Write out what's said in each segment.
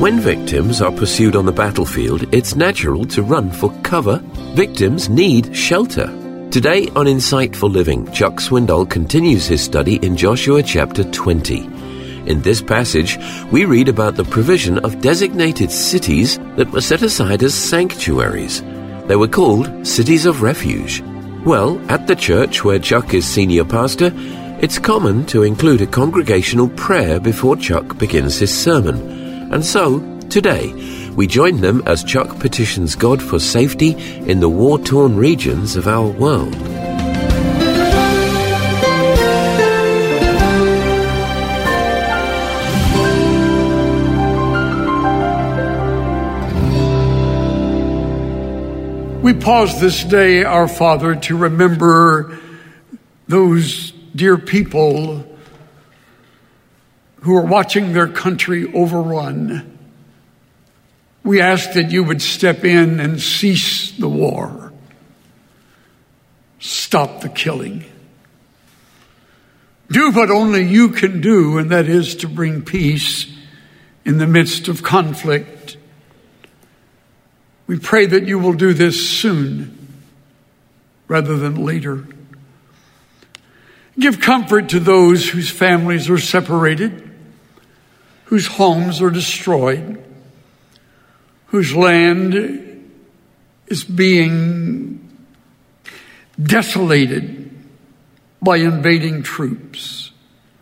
When victims are pursued on the battlefield, it's natural to run for cover. Victims need shelter. Today on Insightful Living, Chuck Swindoll continues his study in Joshua chapter 20. In this passage, we read about the provision of designated cities that were set aside as sanctuaries. They were called cities of refuge. Well, at the church where Chuck is senior pastor, it's common to include a congregational prayer before Chuck begins his sermon. And so, today, we join them as Chuck petitions God for safety in the war-torn regions of our world. We pause this day, our Father, to remember those dear people who are watching their country overrun. We ask that you would step in and cease the war. Stop the killing. Do what only you can do, and that is to bring peace in the midst of conflict. We pray that you will do this soon rather than later. Give comfort to those whose families are separated, whose homes are destroyed, whose land is being desolated by invading troops.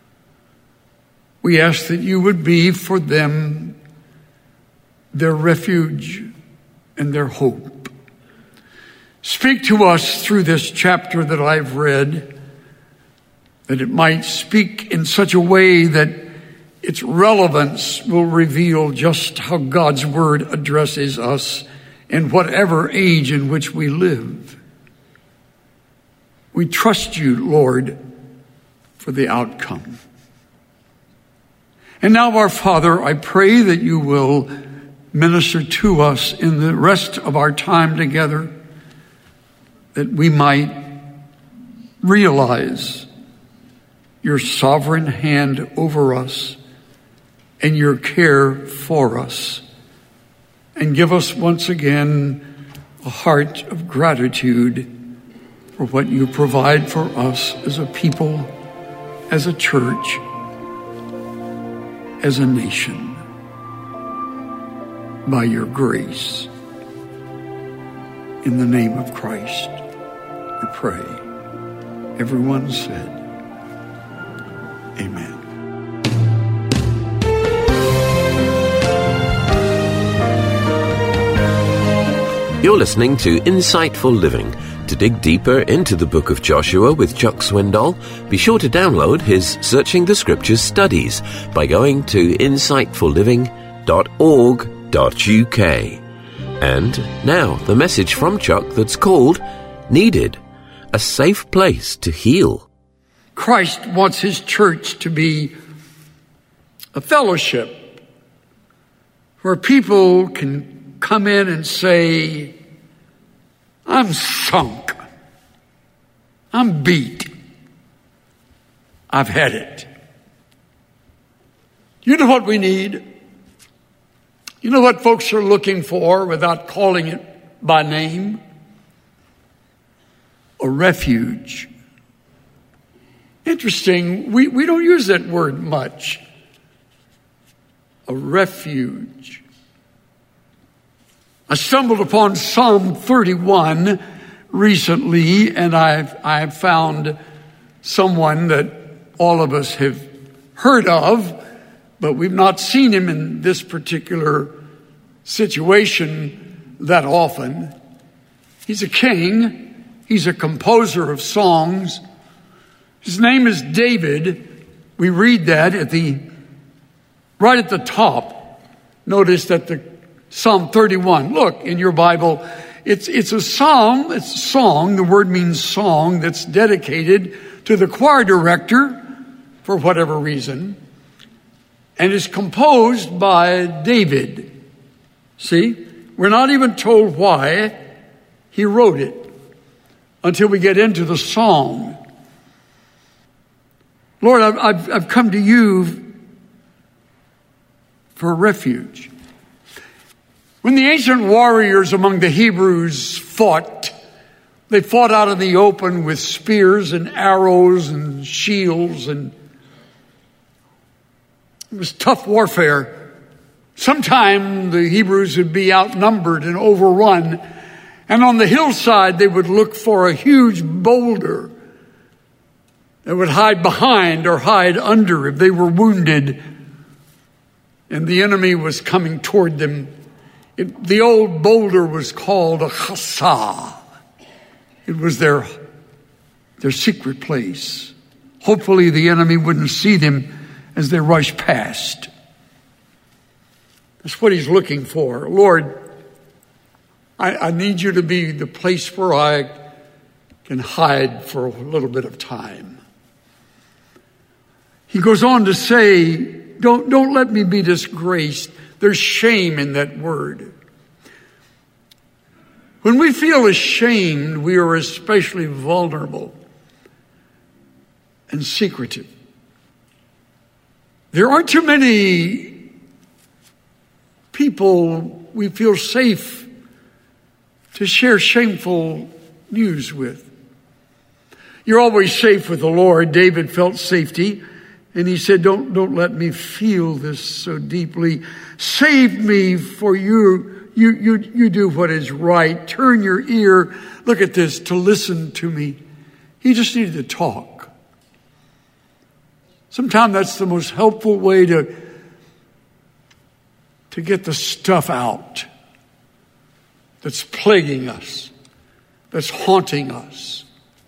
We ask that you would be for them their refuge and their hope. Speak to us through this chapter that I've read, that it might speak in such a way that its relevance will reveal just how God's word addresses us in whatever age in which we live. We trust you, Lord, for the outcome. And now, our Father, I pray that you will minister to us in the rest of our time together, that we might realize your sovereign hand over us and your care for us, and give us once again a heart of gratitude for what you provide for us as a people, as a church, as a nation, by your grace. In the name of Christ, we pray. Everyone said, amen. You're listening to Insightful Living. To dig deeper into the book of Joshua with Chuck Swindoll, be sure to download his Searching the Scriptures studies by going to insightfulliving.org.uk. And now, the message from Chuck that's called Needed, a safe place to heal. Christ wants his church to be a fellowship where people can come in and say, I'm sunk. I'm beat. I've had it. You know what we need? You know what folks are looking for without calling it by name? A refuge. Interesting, we don't use that word much. A refuge. I stumbled upon Psalm 31 recently, and I've found someone that all of us have heard of, but we've not seen him in this particular situation that often. He's a king. He's a composer of songs. His name is David. We read that right at the top. Notice that the Psalm 31. Look in your Bible. It's a psalm. It's a song. The word means song that's dedicated to the choir director for whatever reason, and is composed by David. See, we're not even told why he wrote it until we get into the song. Lord, I've come to you for refuge. When the ancient warriors among the Hebrews fought, they fought out in the open with spears and arrows and shields, and it was tough warfare. Sometimes the Hebrews would be outnumbered and overrun, and on the hillside they would look for a huge boulder that would hide behind or hide under if they were wounded and the enemy was coming toward them. The old boulder was called a chasah. It was their secret place. Hopefully the enemy wouldn't see them as they rushed past. That's what he's looking for. Lord, I need you to be the place where I can hide for a little bit of time. He goes on to say, don't let me be disgraced. There's shame in that word. When we feel ashamed, we are especially vulnerable and secretive. There aren't too many people we feel safe to share shameful news with. You're always safe with the Lord. David felt safety, and he said, don't let me feel this so deeply. Save me, for you do what is right. Turn your ear, look at this, to listen to me. He just needed to talk. Sometimes that's the most helpful way to get the stuff out that's plaguing us, that's haunting us.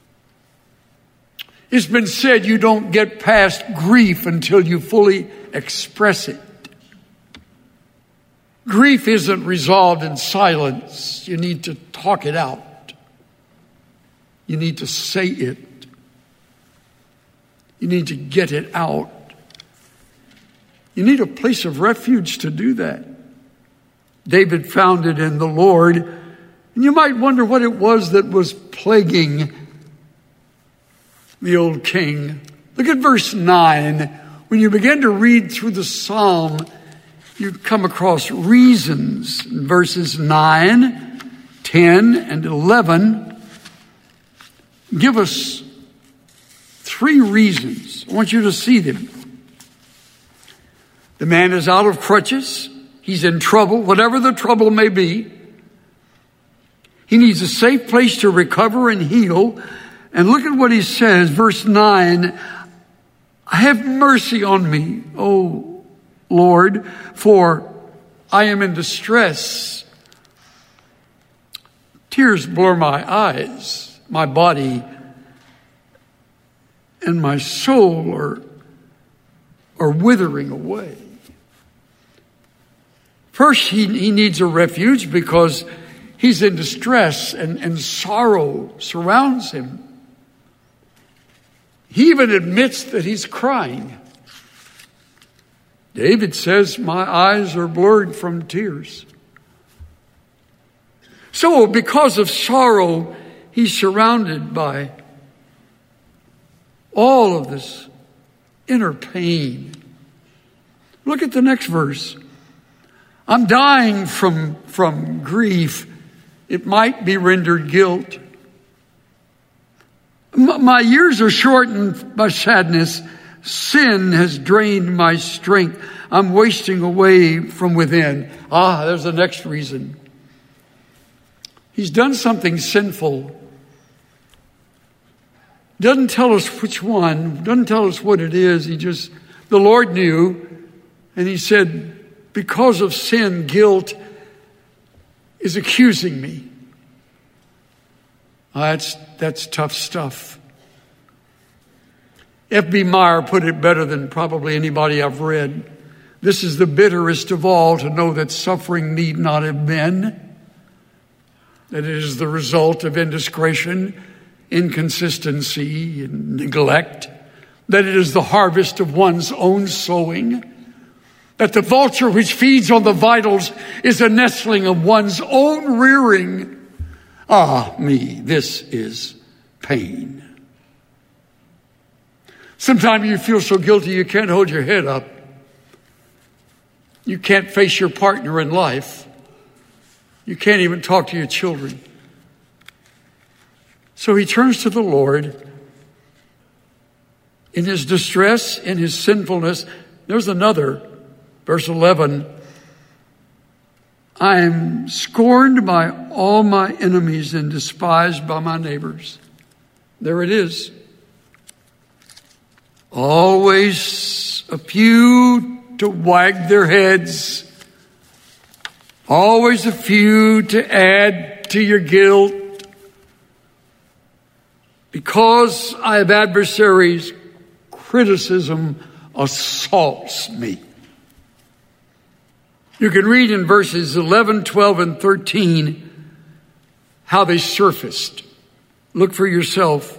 It's been said you don't get past grief until you fully express it. Grief isn't resolved in silence. You need to talk it out. You need to say it. You need to get it out. You need a place of refuge to do that. David found it in the Lord. And you might wonder what it was that was plaguing the old king. Look at verse 9. When you begin to read through the psalm, you come across reasons. In verses 9, 10, and 11 give us 3 reasons. I want you to see them. The man is out of crutches. He's in trouble, whatever the trouble may be. He needs a safe place to recover and heal. And look at what he says, verse 9, have mercy on me, O Lord, for I am in distress. Tears blur my eyes, my body and my soul are withering away. First, he needs a refuge because he's in distress and sorrow surrounds him. He even admits that he's crying. David says, my eyes are blurred from tears. So because of sorrow, he's surrounded by all of this inner pain. Look at the next verse. I'm dying from grief. It might be rendered guilt. My years are shortened by sadness. Sin has drained my strength. I'm wasting away from within. There's the next reason. He's done something sinful. Doesn't tell us which one. Doesn't tell us what it is. The Lord knew. And he said, because of sin, guilt is accusing me. That's tough stuff. F.B. Meyer put it better than probably anybody I've read. This is the bitterest of all, to know that suffering need not have been, that it is the result of indiscretion, inconsistency, and neglect, that it is the harvest of one's own sowing, that the vulture which feeds on the vitals is a nestling of one's own rearing. This is pain. Sometimes you feel so guilty you can't hold your head up. You can't face your partner in life. You can't even talk to your children. So he turns to the Lord in his distress, in his sinfulness. There's another, verse 11. I am scorned by all my enemies and despised by my neighbors. There it is. Always a few to wag their heads. Always a few to add to your guilt. Because I have adversaries, criticism assaults me. You can read in verses 11, 12, and 13 how they surfaced. Look for yourself.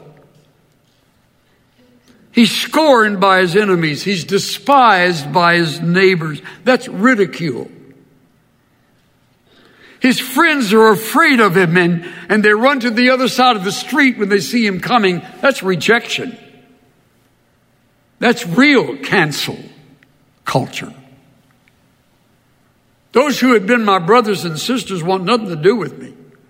He's scorned by his enemies. He's despised by his neighbors. That's ridicule. His friends are afraid of him and they run to the other side of the street when they see him coming. That's rejection. That's real cancel culture. Those who had been my brothers and sisters want nothing to do with me.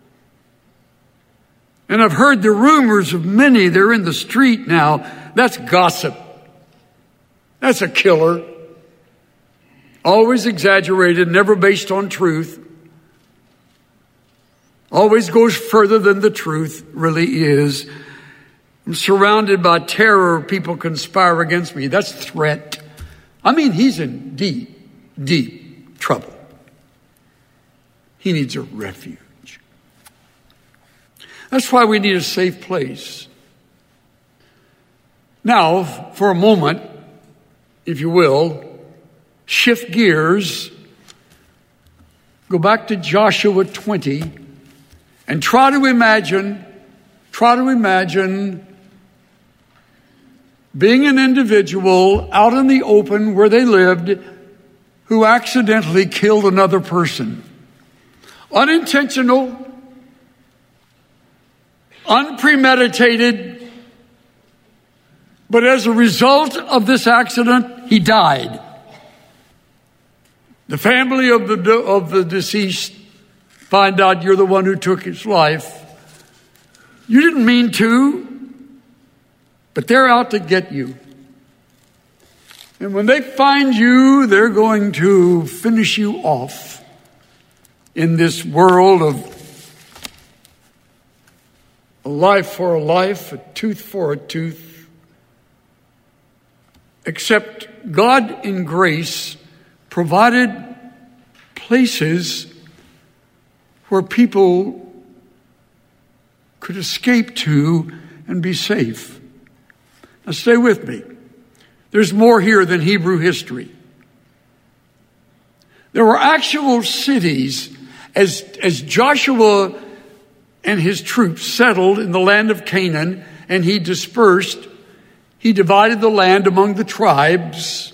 And I've heard the rumors of many. They're in the street now. That's gossip. That's a killer. Always exaggerated, never based on truth. Always goes further than the truth really is. I'm surrounded by terror. People conspire against me. That's threat. I mean, he's in deep, deep trouble. He needs a refuge. That's why we need a safe place. Now, for a moment, if you will, shift gears, go back to Joshua 20, and try to imagine being an individual out in the open where they lived who accidentally killed another person. Unintentional, unpremeditated, but as a result of this accident, he died. The family of the deceased find out you're the one who took his life. You didn't mean to, but they're out to get you. And when they find you, they're going to finish you off in this world of a life for a life, a tooth for a tooth. Except God in grace provided places where people could escape to and be safe. Now stay with me. There's more here than Hebrew history. There were actual cities as Joshua and his troops settled in the land of Canaan and he dispersed. He divided the land among the tribes.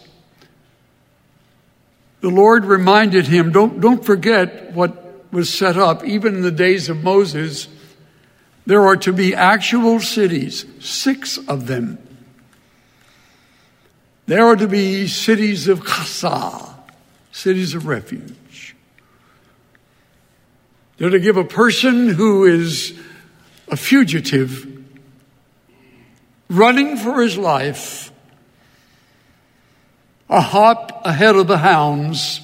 The Lord reminded him, don't forget what was set up. Even in the days of Moses, there are to be actual cities, 6 of them. There are to be cities of chasa, cities of refuge. They're to give a person who is a fugitive, running for his life, a hop ahead of the hounds,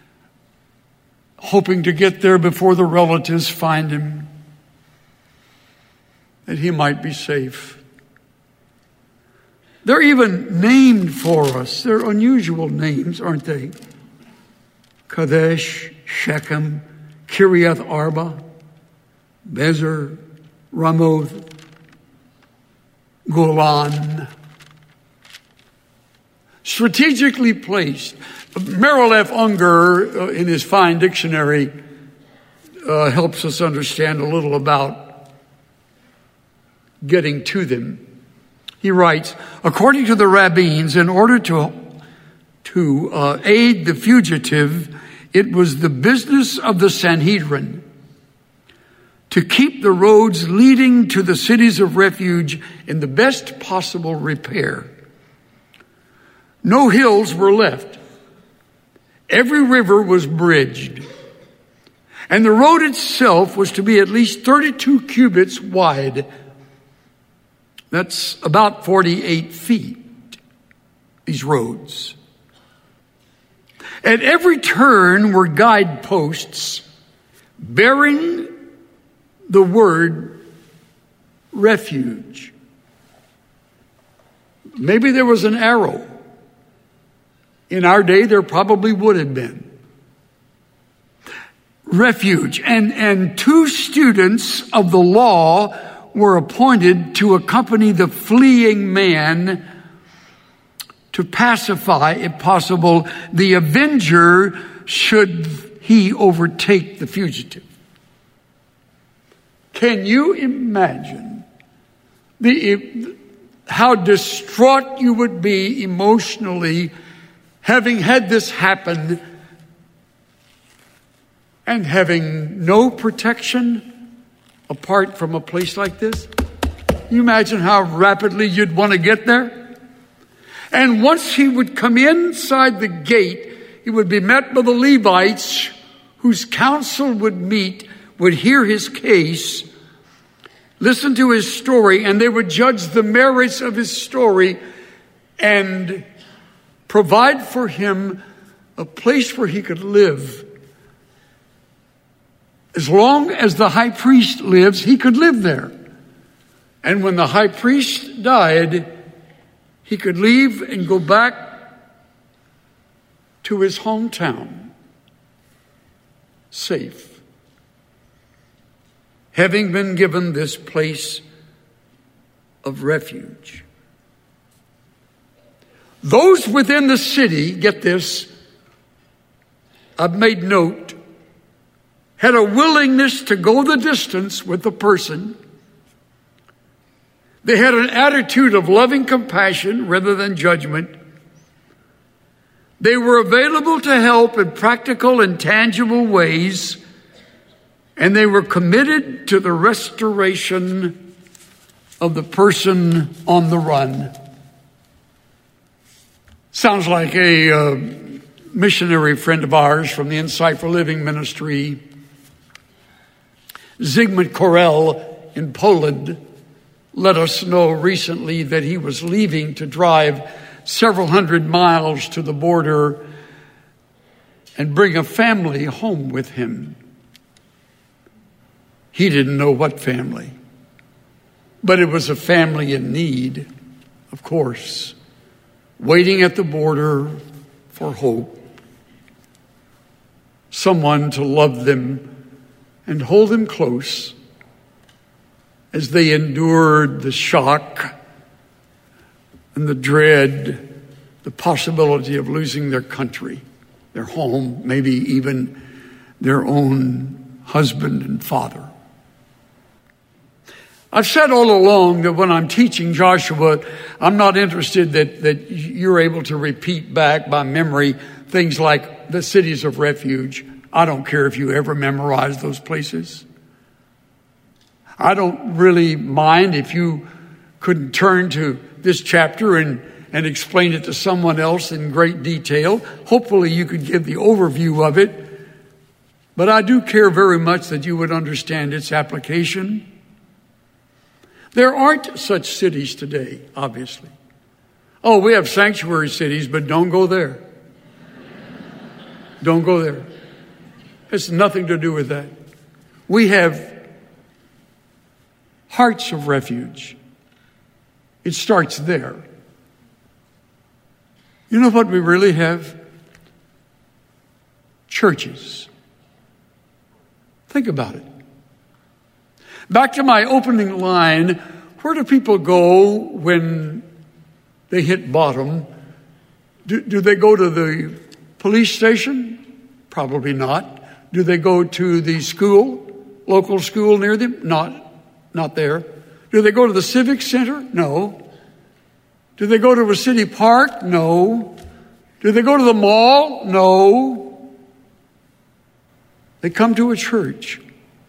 hoping to get there before the relatives find him, that he might be safe. They're even named for us. They're unusual names, aren't they? Kadesh, Shechem, Kiriath Arba, Bezer, Ramoth, Golan. Strategically placed. Merrill F. Unger, in his fine dictionary, helps us understand a little about getting to them. He writes, according to the rabbins, in order to aid the fugitive, it was the business of the Sanhedrin to keep the roads leading to the cities of refuge in the best possible repair. No hills were left. Every river was bridged. And the road itself was to be at least 32 cubits wide. That's about 48 feet, these roads. At every turn were guideposts bearing the word refuge. Maybe there was an arrow. In our day, there probably would have been. Refuge. And 2 students of the law were appointed to accompany the fleeing man to pacify, if possible, the avenger should he overtake the fugitive. Can you imagine how distraught you would be emotionally having had this happen and having no protection apart from a place like this? Can you imagine how rapidly you'd want to get there? And once he would come inside the gate, he would be met by the Levites, whose council would meet, would hear his case, listen to his story, and they would judge the merits of his story and provide for him a place where he could live. As long as the high priest lives, he could live there. And when the high priest died, he could leave and go back to his hometown, safe, having been given this place of refuge. Those within the city, get this, I've made note, had a willingness to go the distance with the person. They had an attitude of loving compassion rather than judgment. They were available to help in practical and tangible ways, and they were committed to the restoration of the person on the run. Sounds like a missionary friend of ours from the Insight for Living ministry, Zygmunt Korel in Poland, let us know recently that he was leaving to drive several hundred miles to the border and bring a family home with him. He didn't know what family, but it was a family in need, of course, waiting at the border for hope, someone to love them and hold them close as they endured the shock and the dread, the possibility of losing their country, their home, maybe even their own husband and father. I've said all along that when I'm teaching Joshua, I'm not interested that you're able to repeat back by memory things like the cities of refuge. I don't care if you ever memorize those places. I don't really mind if you couldn't turn to this chapter and explain it to someone else in great detail. Hopefully you could give the overview of it. But I do care very much that you would understand its application. There aren't such cities today, obviously. Oh, we have sanctuary cities, but don't go there. Don't go there. It's nothing to do with that. We have hearts of refuge. It starts there. You know what we really have? Churches. Think about it. Back to my opening line, where do people go when they hit bottom? Do they go to the police station? Probably not. Do they go to the school, local school near them? Not there. Do they go to the civic center? No. Do they go to a city park? No. Do they go to the mall? No. They come to a church.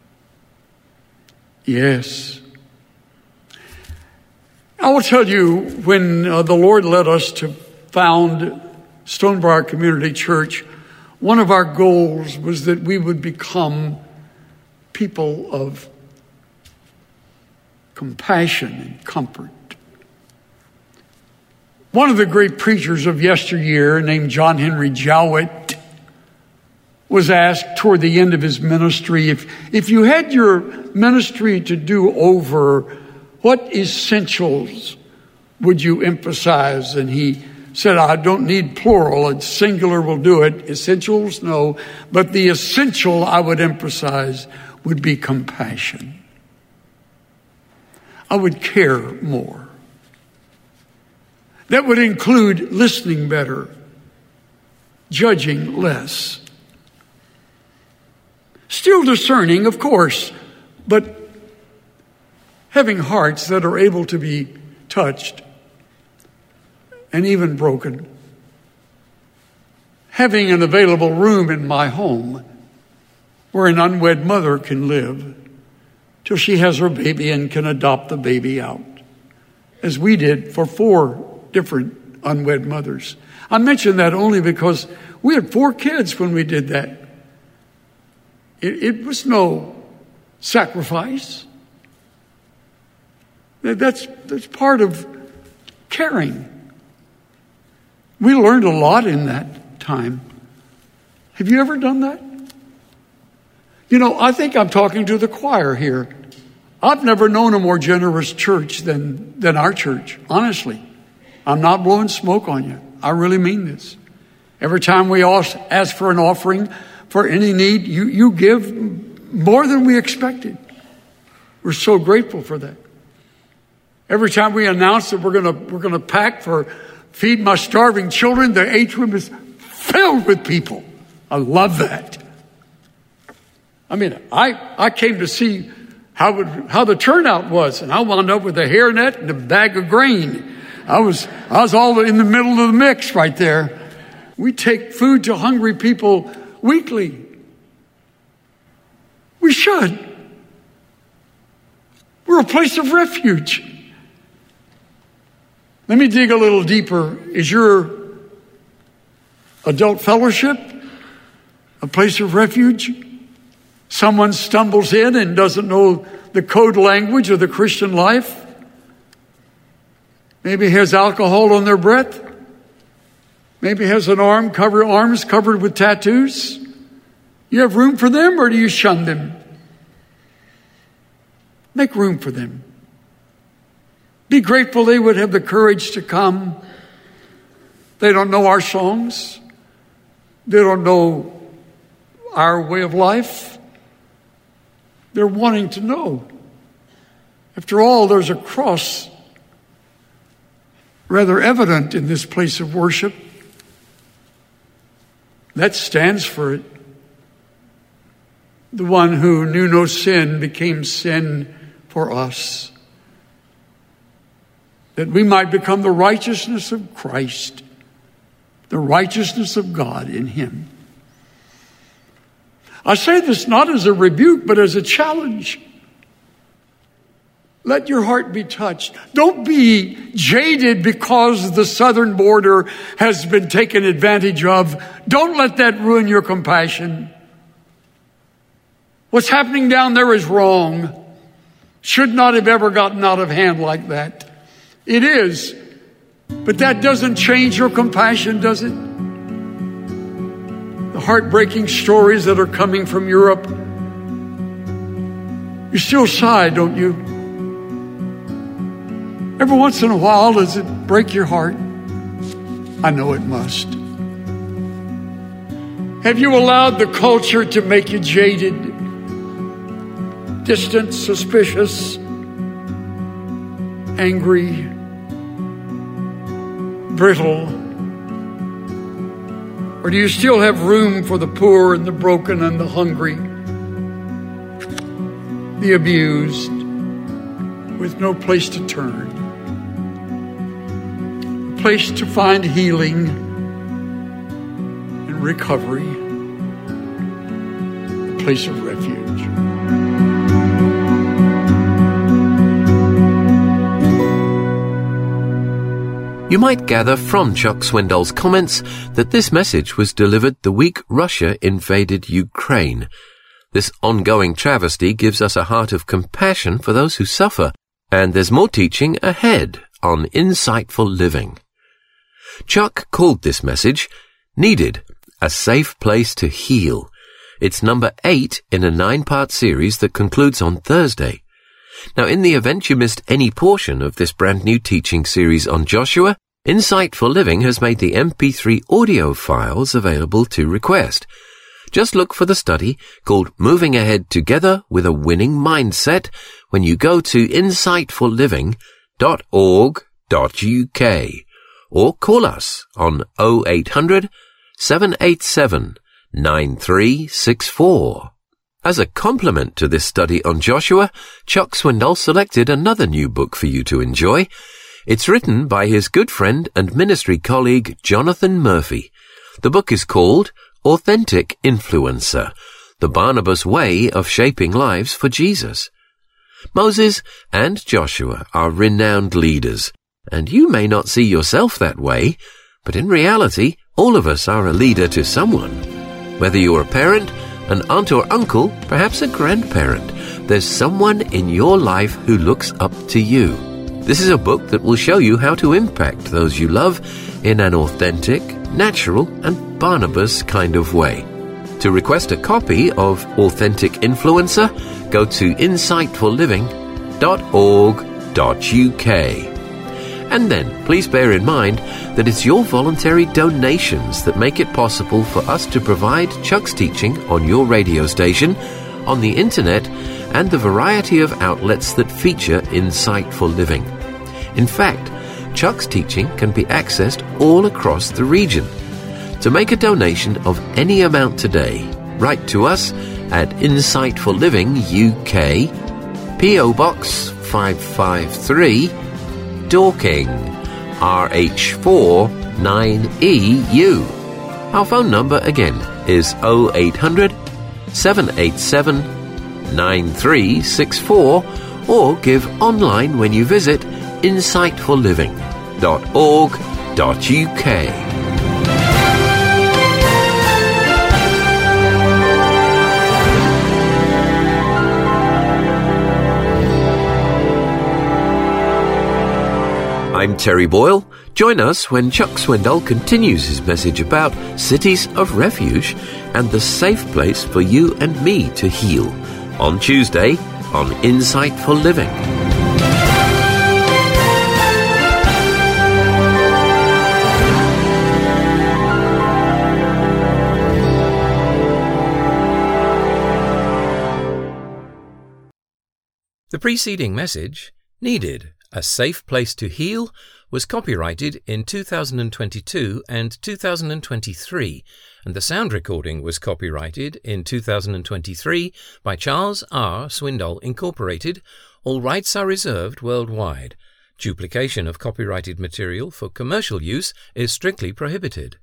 Yes. I will tell you, when the Lord led us to found Stonebriar Community Church, one of our goals was that we would become people of compassion and comfort. One of the great preachers of yesteryear, named John Henry Jowett, was asked toward the end of his ministry, if you had your ministry to do over, what essentials would you emphasize? And he said, I don't need plural, it's singular will do it. Essentials, no. But the essential I would emphasize would be compassion. I would care more. That would include listening better, judging less. Still discerning, of course, but having hearts that are able to be touched and even broken. Having an available room in my home where an unwed mother can live till she has her baby and can adopt the baby out, as we did for 4 different unwed mothers. I mention that only because we had 4 kids when we did that. It was no sacrifice. That's part of caring. We learned a lot in that time. Have you ever done that? You know, I think I'm talking to the choir here. I've never known a more generous church than our church, honestly. I'm not blowing smoke on you. I really mean this. Every time we ask for an offering for any need, you give more than we expected. We're so grateful for that. Every time we announce that we're gonna pack for Feed My Starving Children, the atrium is filled with people. I love that. I mean, I came to see how the turnout was, and I wound up with a hairnet and a bag of grain. I was all in the middle of the mix right there. We take food to hungry people weekly. We should. We're a place of refuge. Let me dig a little deeper. Is your adult fellowship a place of refuge? Someone stumbles in and doesn't know the code language of the Christian life. Maybe has alcohol on their breath. Maybe has arms covered with tattoos. You have room for them, or do you shun them? Make room for them. Be grateful they would have the courage to come. They don't know our songs. They don't know our way of life. They're wanting to know. After all, there's a cross rather evident in this place of worship. That stands for it. The one who knew no sin became sin for us, that we might become the righteousness of Christ, the righteousness of God in him. I say this not as a rebuke, but as a challenge. Let your heart be touched. Don't be jaded because the southern border has been taken advantage of. Don't let that ruin your compassion. What's happening down there is wrong. Should not have ever gotten out of hand like that. It is. But that doesn't change your compassion, does it? The heartbreaking stories that are coming from Europe. You still sigh, don't you? Every once in a while, does it break your heart? I know it must. Have you allowed the culture to make you jaded, distant, suspicious, angry, brittle? Or do you still have room for the poor and the broken and the hungry, the abused, with no place to turn? A place to find healing and recovery, a place of refuge. You might gather from Chuck Swindoll's comments that this message was delivered the week Russia invaded Ukraine. This ongoing travesty gives us a heart of compassion for those who suffer, and there's more teaching ahead on Insightful Living. Chuck called this message, Needed, a Safe Place to Heal. It's number 8 in a 9-part series that concludes on Thursday. Now, in the event you missed any portion of this brand new teaching series on Joshua, Insightful Living has made the MP3 audio files available to request. Just look for the study called Moving Ahead Together with a Winning Mindset when you go to insightfullliving.org.uk or call us on 0800 787 9364. As a complement to this study on Joshua, Chuck Swindoll selected another new book for you to enjoy. It's written by his good friend and ministry colleague Jonathan Murphy. The book is called Authentic Influencer, The Barnabas Way of Shaping Lives for Jesus. Moses and Joshua are renowned leaders, and you may not see yourself that way, but in reality, all of us are a leader to someone. Whether you're a parent, an aunt or uncle, perhaps a grandparent, there's someone in your life who looks up to you. This is a book that will show you how to impact those you love in an authentic, natural, and Barnabas kind of way. To request a copy of Authentic Influencer, go to insightfullliving.org.uk. And then, please bear in mind that it's your voluntary donations that make it possible for us to provide Chuck's teaching on your radio station, on the internet, and the variety of outlets that feature Insightful Living. In fact, Chuck's teaching can be accessed all across the region. To make a donation of any amount today, write to us at Insightful Living UK, P.O. Box 553, Dorking, RH4 9EU. Our phone number again is 0800 787 9364 or give online when you visit insightfullliving.org.uk. I'm Terry Boyle. Join us when Chuck Swindoll continues his message about cities of refuge and the safe place for you and me to heal on Tuesday on Insightful Living. The preceding message, Needed, a Safe Place to Heal, was copyrighted in 2022 and 2023, and the sound recording was copyrighted in 2023 by Charles R. Swindoll Incorporated. All rights are reserved worldwide. Duplication of copyrighted material for commercial use is strictly prohibited.